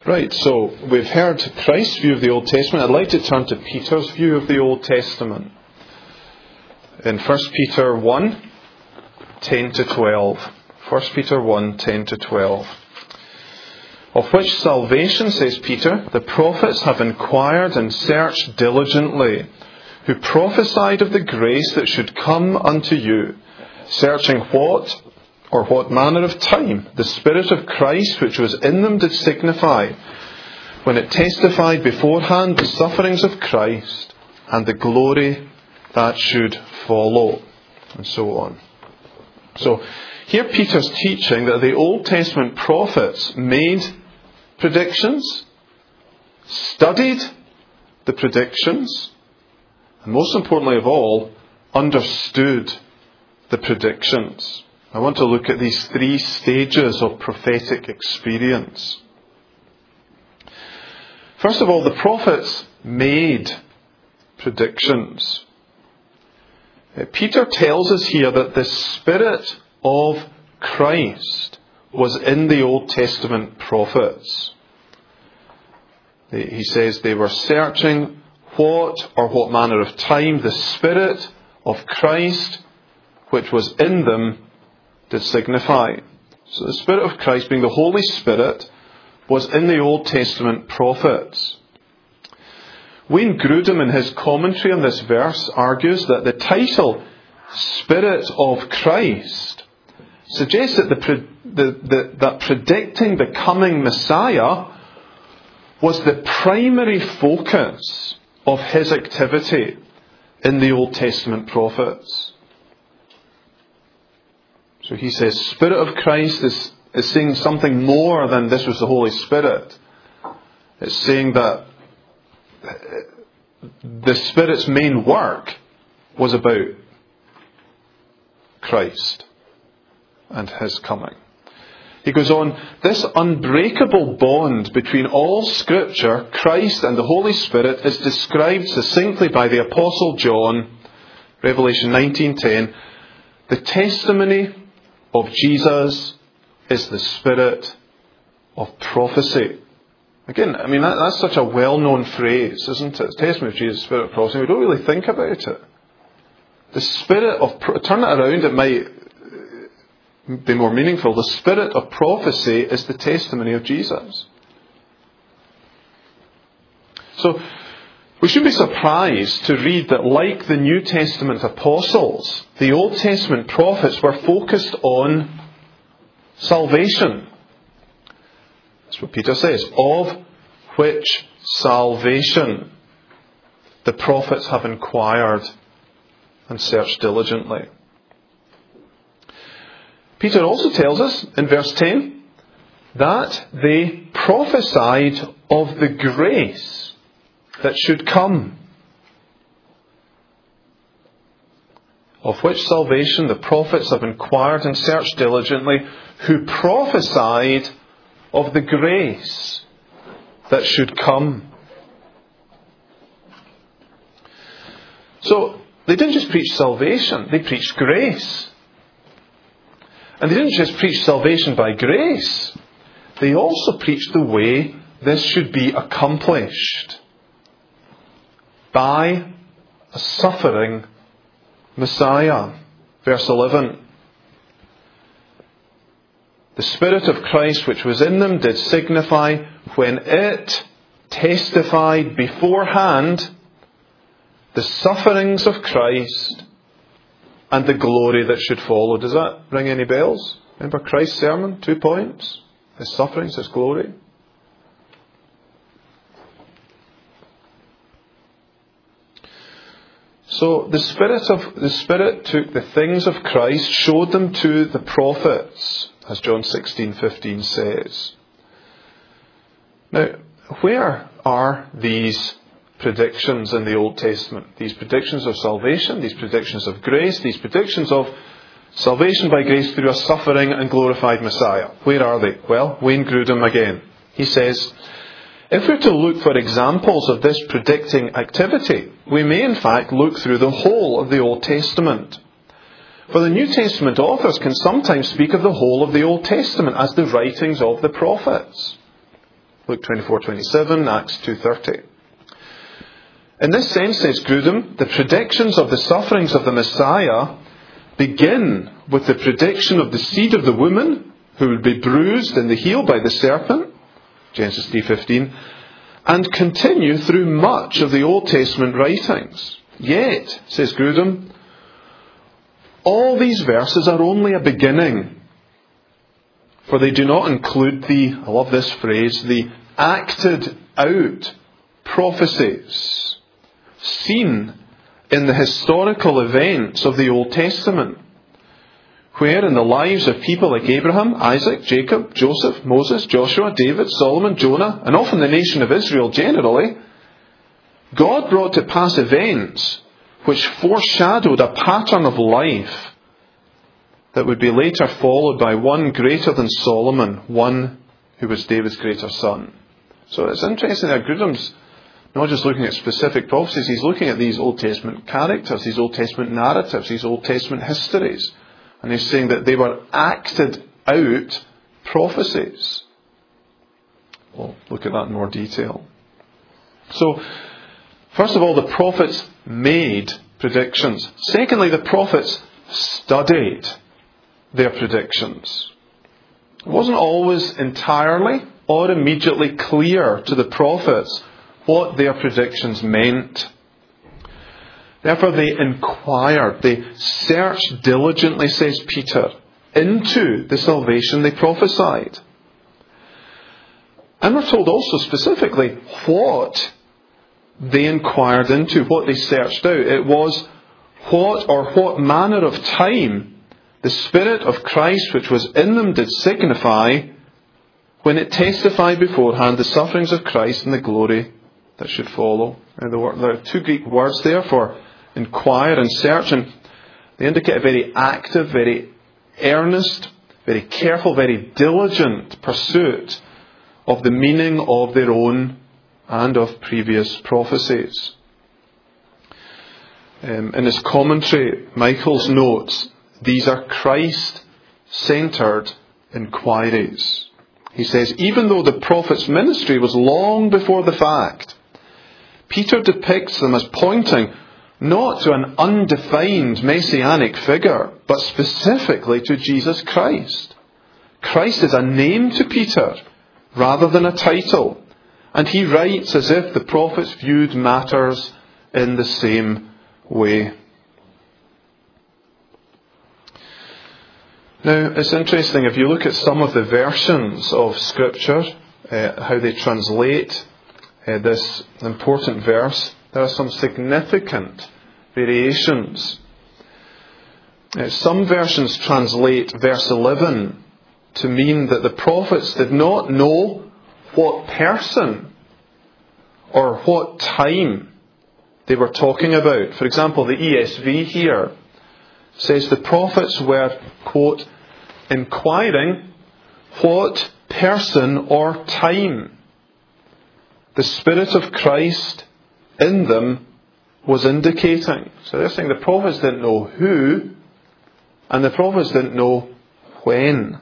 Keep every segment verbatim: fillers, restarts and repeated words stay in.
Right, so we've heard Christ's view of the Old Testament. I'd like to turn to Peter's view of the Old Testament. In First Peter one, ten to twelve. First Peter one, ten to twelve. Of which salvation, says Peter, the prophets have inquired and searched diligently, who prophesied of the grace that should come unto you, searching what or what manner of time the Spirit of Christ which was in them did signify, when it testified beforehand the sufferings of Christ and the glory that should follow, and so on. So here Peter's teaching that the Old Testament prophets made predictions, studied the predictions, and most importantly of all, understood the predictions. I want to look at these three stages of prophetic experience. First of all, the prophets made predictions. Peter tells us here that the Spirit of Christ was in the Old Testament prophets. He says they were searching what or what manner of time the Spirit of Christ which was in them did signify. So the Spirit of Christ, being the Holy Spirit, was in the Old Testament prophets. Wayne Grudem, in his commentary on this verse, argues that the title Spirit of Christ suggests that, the, the, the, that predicting the coming Messiah was the primary focus of his activity in the Old Testament prophets. So he says, Spirit of Christ is, is saying something more than this was the Holy Spirit. It's saying that the Spirit's main work was about Christ and His coming. He goes on, this unbreakable bond between all Scripture, Christ and the Holy Spirit is described succinctly by the Apostle John, Revelation nineteen ten. The testimony of Jesus is the spirit of prophecy. Again, I mean, that, that's such a well-known phrase, isn't it? The testimony of Jesus, spirit of prophecy. We don't really think about it. The spirit of, turn it around, it might be more meaningful. The spirit of prophecy is the testimony of Jesus. So, we should be surprised to read that, like the New Testament apostles, the Old Testament prophets were focused on salvation. That's what Peter says. Of which salvation the prophets have inquired and searched diligently. Peter also tells us in verse ten that they prophesied of the grace that should come, of which salvation the prophets have inquired and searched diligently, who prophesied of the grace that should come. So, they didn't just preach salvation, they preached grace. And they didn't just preach salvation by grace, they also preached the way this should be accomplished. By a suffering Messiah. Verse eleven. The Spirit of Christ which was in them did signify, when it testified beforehand the sufferings of Christ and the glory that should follow. Does that ring any bells? Remember Christ's sermon? Two points. His sufferings, His glory. So the Spirit of the Spirit took the things of Christ, showed them to the prophets, as John sixteen fifteen says. Now, where are these predictions in the Old Testament? These predictions of salvation, these predictions of grace, these predictions of salvation by grace through a suffering and glorified Messiah. Where are they? Well, Wayne Grudem again. He says, if we're to look for examples of this predicting activity, we may in fact look through the whole of the Old Testament. For the New Testament authors can sometimes speak of the whole of the Old Testament as the writings of the prophets. Luke twenty-four twenty-seven, Acts two thirty. In this sense, says Grudem, the predictions of the sufferings of the Messiah begin with the prediction of the seed of the woman who will be bruised in the heel by the serpent, Genesis three fifteen, and continue through much of the Old Testament writings. Yet, says Grudem, all these verses are only a beginning, for they do not include the, I love this phrase, the acted out prophecies seen in the historical events of the Old Testament, where in the lives of people like Abraham, Isaac, Jacob, Joseph, Moses, Joshua, David, Solomon, Jonah, and often the nation of Israel generally, God brought to pass events which foreshadowed a pattern of life that would be later followed by one greater than Solomon, one who was David's greater son. So it's interesting that Grudem's not just looking at specific prophecies, he's looking at these Old Testament characters, these Old Testament narratives, these Old Testament histories. And he's saying that they were acted out prophecies. We'll look at that in more detail. So, first of all, the prophets made predictions. Secondly, the prophets studied their predictions. It wasn't always entirely or immediately clear to the prophets what their predictions meant. Therefore they inquired, they searched diligently, says Peter, into the salvation they prophesied. And we're told also specifically what they inquired into, what they searched out. It was what or what manner of time the Spirit of Christ which was in them did signify when it testified beforehand the sufferings of Christ and the glory that should follow. And there are two Greek words there for inquire and search, and they indicate a very active, very earnest, very careful, very diligent pursuit of the meaning of their own and of previous prophecies. Um, in his commentary, Michael's notes, these are Christ-centered inquiries. He says, even though the prophet's ministry was long before the fact, Peter depicts them as pointing not to an undefined messianic figure, but specifically to Jesus Christ. Christ is a name to Peter rather than a title, and he writes as if the prophets viewed matters in the same way. Now, it's interesting, if you look at some of the versions of Scripture, uh, how they translate uh, this important verse, there are some significant variations. Uh, some versions translate verse eleven to mean that the prophets did not know what person or what time they were talking about. For example, the E S V here says the prophets were, quote, inquiring what person or time the Spirit of Christ in them was indicating. So they're saying the prophets didn't know who, and the prophets didn't know when.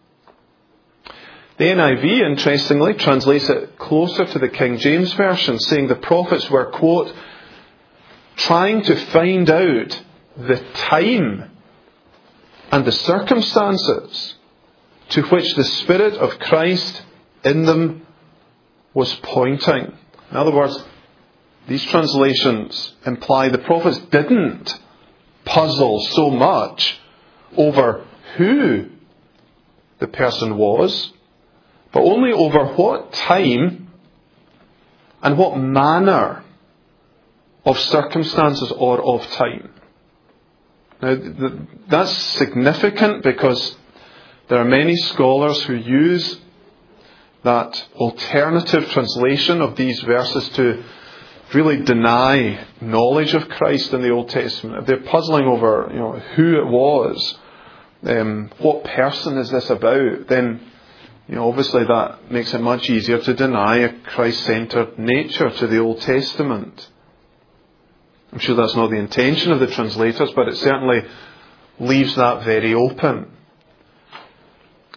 The N I V, interestingly, translates it closer to the King James Version, saying the prophets were, quote, trying to find out the time and the circumstances to which the Spirit of Christ in them was pointing. In other words, these translations imply the prophets didn't puzzle so much over who the person was, but only over what time and what manner of circumstances or of time. Now, that's significant because there are many scholars who use that alternative translation of these verses to really deny knowledge of Christ in the Old Testament. If they're puzzling over, you know, who it was, um, what person is this about, then, you know, obviously that makes it much easier to deny a Christ-centered nature to the Old Testament. I'm sure that's not the intention of the translators, but it certainly leaves that very open.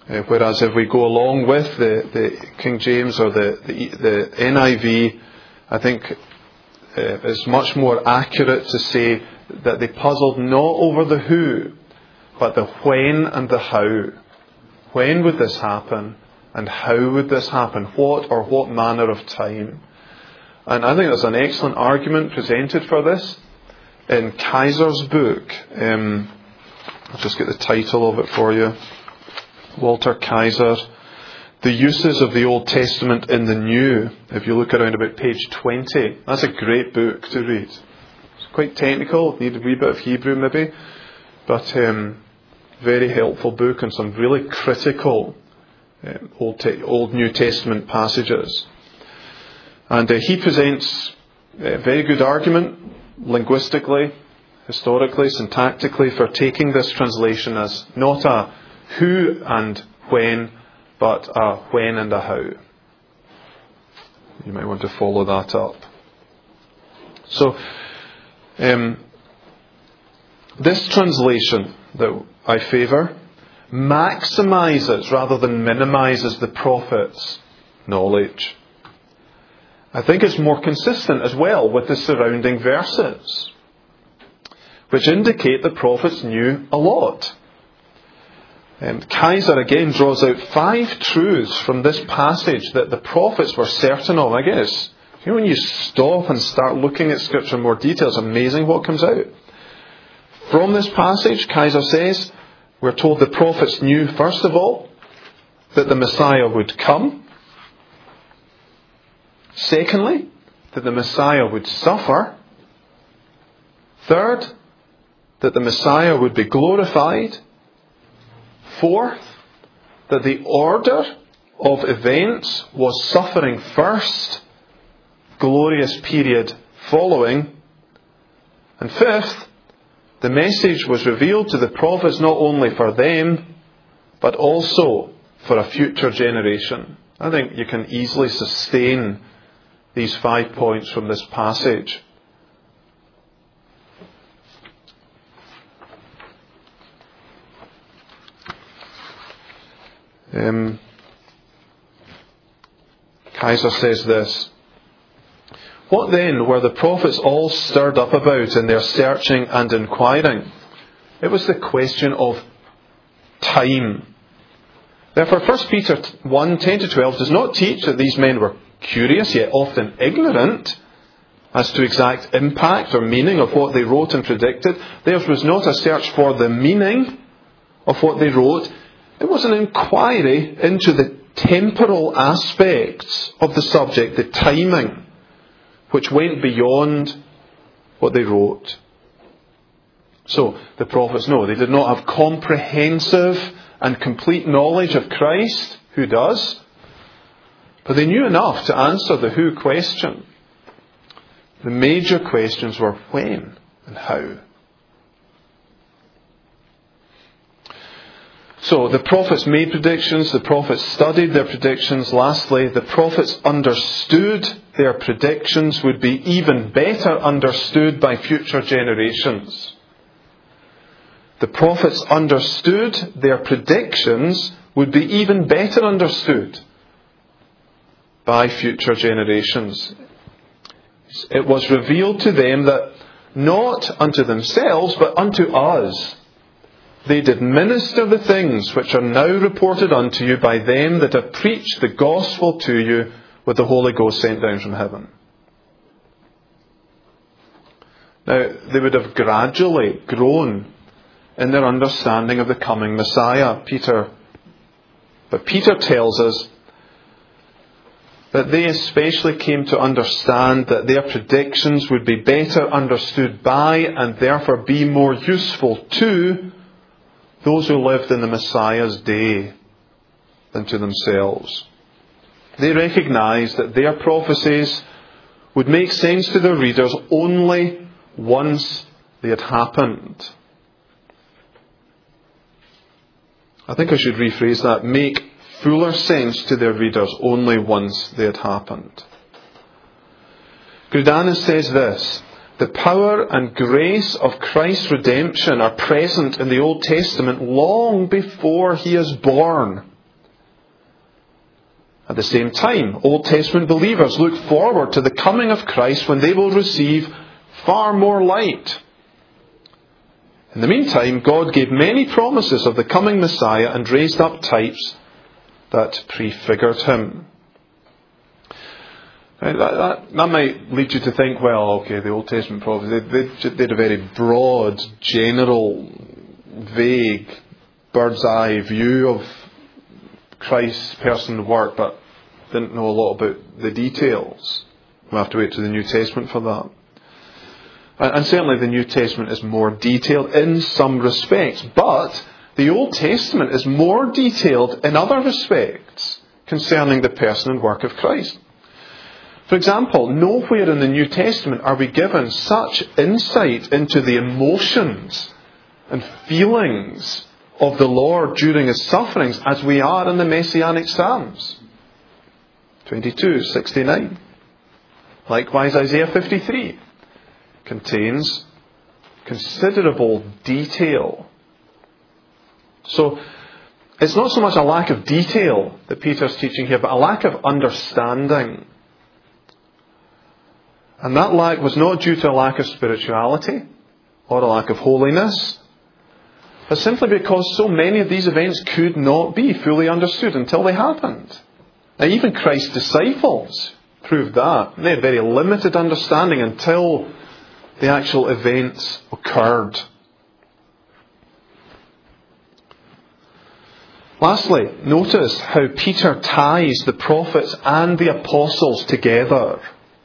Uh, whereas if we go along with the, the King James or the, the, the N I V, I think uh, it's much more accurate to say that they puzzled not over the who, but the when and the how. When would this happen? And how would this happen? What or what manner of time? And I think there's an excellent argument presented for this in Kaiser's book. Um, I'll just get the title of it for you. Walter Kaiser, The Uses of the Old Testament in the New. If you look around about page twenty, that's a great book to read. It's quite technical, need a wee bit of Hebrew maybe, but um, very helpful book and some really critical um, Old, Te- Old New Testament passages. And uh, he presents a very good argument, linguistically, historically, syntactically, for taking this translation as not a who and when, but a when and a how. You might want to follow that up. So, um, this translation that I favour maximises rather than minimises the prophet's knowledge. I think it's more consistent as well with the surrounding verses, which indicate the prophets knew a lot. Um, Kaiser again draws out five truths from this passage that the prophets were certain of. I guess, you know, when you stop and start looking at Scripture in more detail, it's amazing what comes out. From this passage, Kaiser says, we're told the prophets knew, first of all, that the Messiah would come. Secondly, that the Messiah would suffer. Third, that the Messiah would be glorified. Fourth, that the order of events was suffering first, glorious period following. And fifth, the message was revealed to the prophets not only for them, but also for a future generation. I think you can easily sustain these five points from this passage. Um, Kaiser says this. What then were the prophets all stirred up about in their searching and inquiring? It was the question of time. Therefore, First Peter one, ten to twelve does not teach that these men were curious, yet often ignorant, as to exact impact or meaning of what they wrote and predicted. Theirs was not a search for the meaning of what they wrote. It was an inquiry into the temporal aspects of the subject, the timing, which went beyond what they wrote. So, the prophets know they did not have comprehensive and complete knowledge of Christ. Who does? But they knew enough to answer the who question. The major questions were when and how. So the prophets made predictions, the prophets studied their predictions. Lastly, the prophets understood their predictions would be even better understood by future generations. The prophets understood their predictions would be even better understood by future generations. It was revealed to them that not unto themselves, but unto us, they did minister the things which are now reported unto you by them that have preached the gospel to you with the Holy Ghost sent down from heaven. Now, they would have gradually grown in their understanding of the coming Messiah, Peter. But Peter tells us that they especially came to understand that their predictions would be better understood by and therefore be more useful to those who lived in the Messiah's day than to themselves. They recognized that their prophecies would make sense to their readers only once they had happened. I think I should rephrase that. Make fuller sense to their readers only once they had happened. Grudanus says this: the power and grace of Christ's redemption are present in the Old Testament long before he is born. At the same time, Old Testament believers look forward to the coming of Christ when they will receive far more light. In the meantime, God gave many promises of the coming Messiah and raised up types that prefigured him. Now, that, that, that might lead you to think, well, okay, the Old Testament prophets, they, they, they had a very broad, general, vague, bird's eye view of Christ's person and work, but didn't know a lot about the details. We'll have to wait to the New Testament for that. And, and certainly the New Testament is more detailed in some respects, but the Old Testament is more detailed in other respects concerning the person and work of Christ. For example, nowhere in the New Testament are we given such insight into the emotions and feelings of the Lord during his sufferings as we are in the Messianic Psalms. twenty-two, sixty-nine. Likewise, Isaiah fifty-three contains considerable detail. So, it's not so much a lack of detail that Peter's teaching here, but a lack of understanding. And that lack was not due to a lack of spirituality or a lack of holiness, but simply because so many of these events could not be fully understood until they happened. Now, even Christ's disciples proved that. They had very limited understanding until the actual events occurred. Lastly, notice how Peter ties the prophets and the apostles together.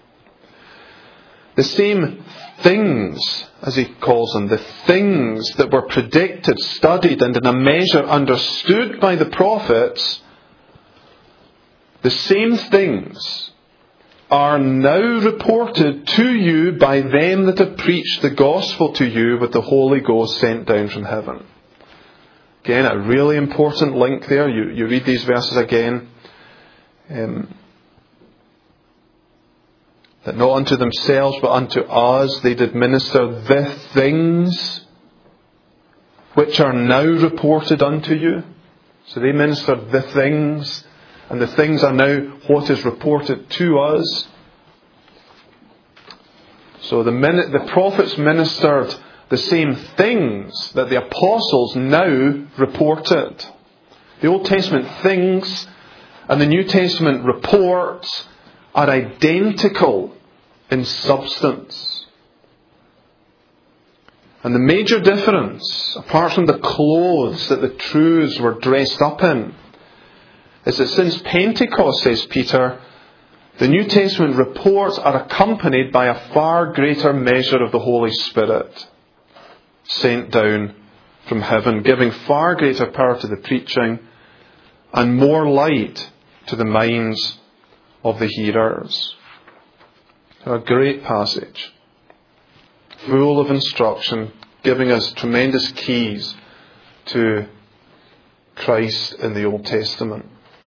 The same things, as he calls them, the things that were predicted, studied, and in a measure understood by the prophets, the same things are now reported to you by them that have preached the gospel to you with the Holy Ghost sent down from heaven. Again, a really important link there. You, you read these verses again. Um, that not unto themselves, but unto us they did minister the things which are now reported unto you. So they ministered the things, and the things are now what is reported to us. So the, min- the prophets ministered the same things that the apostles now reported. The Old Testament things and the New Testament reports are identical in substance. And the major difference, apart from the clothes that the truths were dressed up in, is that since Pentecost, says Peter, the New Testament reports are accompanied by a far greater measure of the Holy Spirit sent down from heaven, giving far greater power to the preaching and more light to the minds of the hearers. A great passage, full of instruction, giving us tremendous keys to Christ in the Old Testament.